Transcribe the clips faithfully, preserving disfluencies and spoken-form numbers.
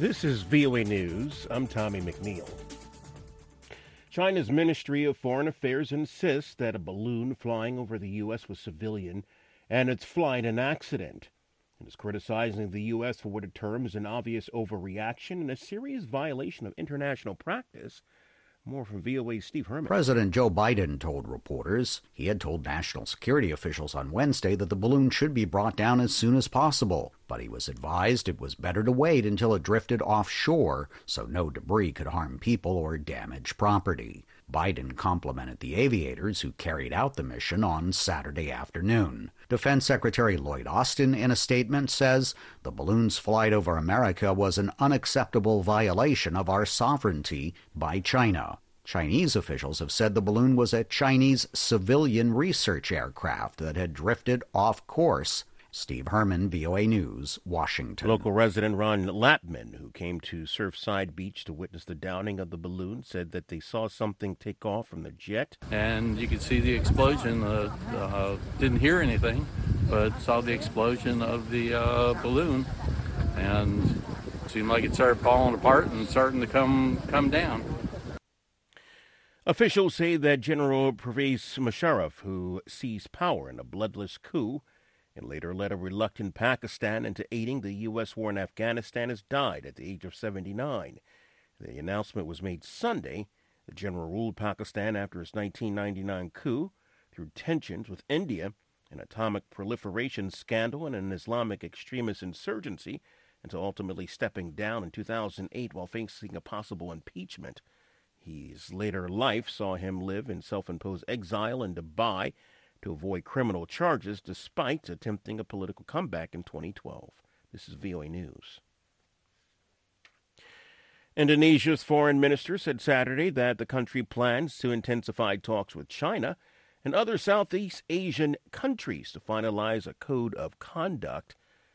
This is V O A News. I'm Tommy McNeil. China's Ministry of Foreign Affairs insists that a balloon flying over the U S was civilian and its flight an accident. It is criticizing the U S for what it terms an obvious overreaction and a serious violation of international practice. More from V O A's Steve Herman. President Joe Biden told reporters he had told national security officials on Wednesday that the balloon should be brought down as soon as possible, but he was advised it was better to wait until it drifted offshore so no debris could harm people or damage property. Biden complimented the aviators who carried out the mission on Saturday afternoon. Defense Secretary Lloyd Austin, in a statement, says the balloon's flight over America was an unacceptable violation of our sovereignty by China. Chinese officials have said the balloon was a Chinese civilian research aircraft that had drifted off course. Steve Herman, V O A News, Washington. Local resident Ron Lapman, who came to Surfside Beach to witness the downing of the balloon, said that they saw something take off from the jet. And you could see the explosion. Uh, uh, didn't hear anything, but saw the explosion of the uh, balloon. And it seemed like it started falling apart and starting to come, come down. Officials say that General Pervez Musharraf, who seized power in a bloodless coup and later led a reluctant Pakistan into aiding the U S war in Afghanistan, has died at the age of seventy-nine. The announcement was made Sunday. The general ruled Pakistan after his nineteen ninety-nine coup through tensions with India, an atomic proliferation scandal, and an Islamic extremist insurgency, until ultimately stepping down in two thousand eight while facing a possible impeachment. His later life saw him live in self-imposed exile in Dubai to avoid criminal charges despite attempting a political comeback in twenty twelve. This is V O A News. Indonesia's foreign minister said Saturday that the country plans to intensify talks with China and other Southeast Asian countries to finalize a code of conduct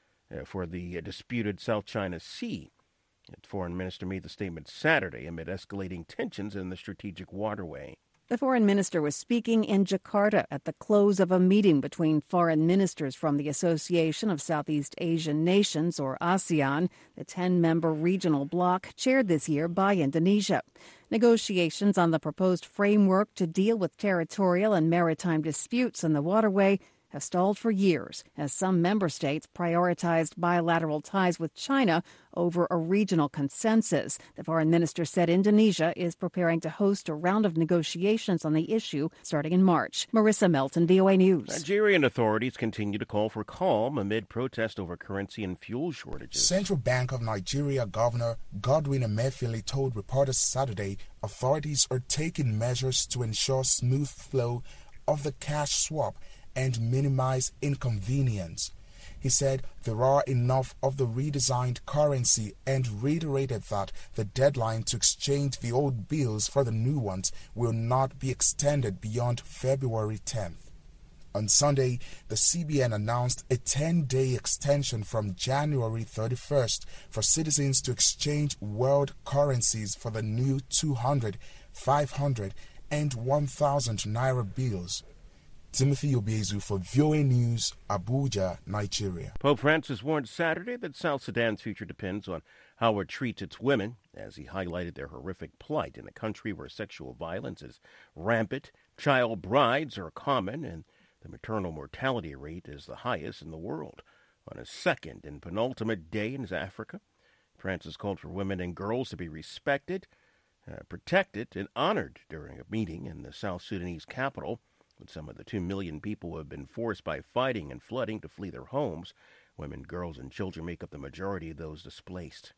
for the disputed South China Sea. The foreign minister made the statement Saturday amid escalating tensions in the strategic waterway. The foreign minister was speaking in Jakarta at the close of a meeting between foreign ministers from the Association of Southeast Asian Nations, or ASEAN, the ten-member regional bloc chaired this year by Indonesia. Negotiations on the proposed framework to deal with territorial and maritime disputes in the waterway have stalled for years as some member states prioritized bilateral ties with China over a regional consensus. The foreign minister said Indonesia is preparing to host a round of negotiations on the issue starting in March. Marissa Melton, V O A News. Nigerian authorities continue to call for calm amid protest over currency and fuel shortages. Central Bank of Nigeria Governor Godwin Emefiele told reporters Saturday authorities are taking measures to ensure smooth flow of the cash swap and minimize inconvenience. He said there are enough of the redesigned currency and reiterated that the deadline to exchange the old bills for the new ones will not be extended beyond February tenth. On Sunday, the C B N announced a ten-day extension from January thirty-first for citizens to exchange world currencies for the new two hundred, five hundred, and one thousand naira bills. Timothy Obiezu for V O A News, Abuja, Nigeria. Pope Francis warned Saturday that South Sudan's future depends on how it treats its women, as he highlighted their horrific plight in a country where sexual violence is rampant, child brides are common, and the maternal mortality rate is the highest in the world. On his second and penultimate day in Africa, Francis called for women and girls to be respected, uh, protected, and honored during a meeting in the South Sudanese capital. With some of the two million people who have been forced by fighting and flooding to flee their homes, women, girls, and children make up the majority of those displaced.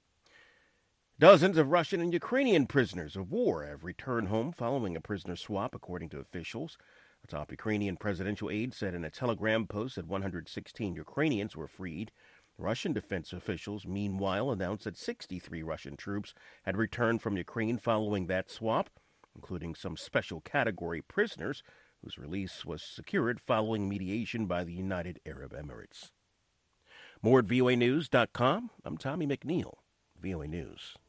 Dozens of Russian and Ukrainian prisoners of war have returned home following a prisoner swap, according to officials. A top Ukrainian presidential aide said in a Telegram post that one hundred sixteen Ukrainians were freed. Russian defense officials, meanwhile, announced that sixty-three Russian troops had returned from Ukraine following that swap, including some special category prisoners whose release was secured following mediation by the United Arab Emirates. More at V O A News dot com. I'm Tommy McNeil, V O A News.